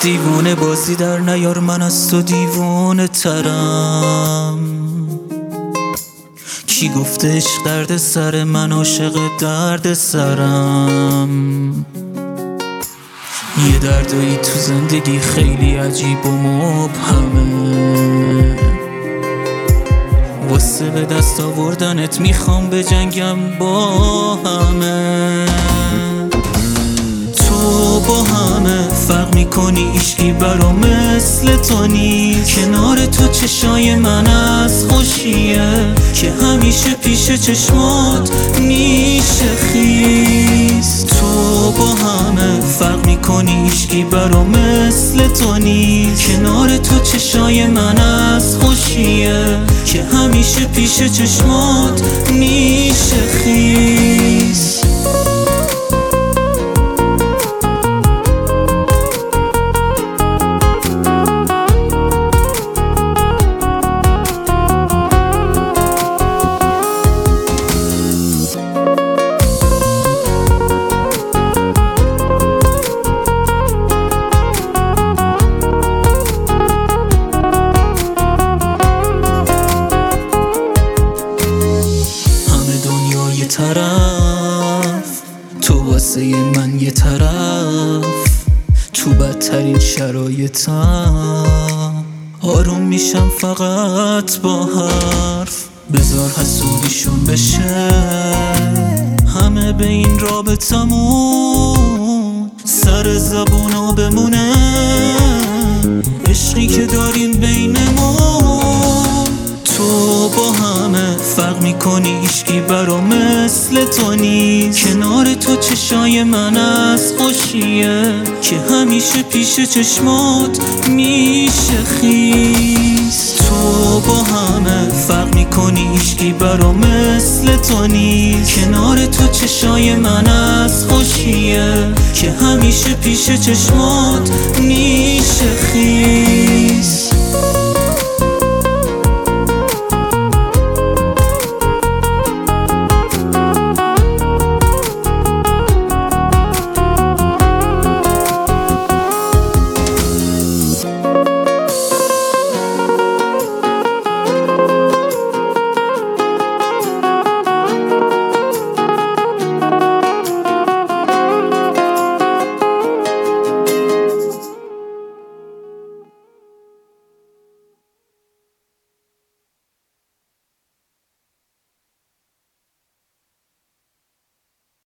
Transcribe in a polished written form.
دیوونه بازی در نیار، من از تو دیوونه ترم. کی گفته عشق درد سر من، عاشق درد سرم. یه دردایی تو زندگی خیلی عجیب و مبهمه، واسه به دست آوردنت میخوام بجنگم با همه. تو با همه فرق میکنی، هیچکی برام مثل تو نیست. کنار تو چشای من از خوشیه که همیشه پیش چشمات میشه خیس. تو با همه فرق میکنی، هیچکی برام مثل تو نیست. کنار تو چشای من از خوشیه که همیشه پیش چشمات میشه خیس. یه طرف تو واسه من، یه طرف تو بدترین شرایطم آروم میشم فقط با حرف. بذار حسودیشون بشه همه به این رابطمون، سر زبونا بمونه عشقی که داریم بینمون. تو با همه فرق میکنی، هیچکی برام مثل تو نیست. کنار تو چشای من از خوشیه که همیشه پیش چشمات میشه خیس. تو با همه فرق میکنی، هیچکی برام مثل تو نیست. کنار تو چشای من از خوشیه که همیشه پیش چشمات میشه خیس.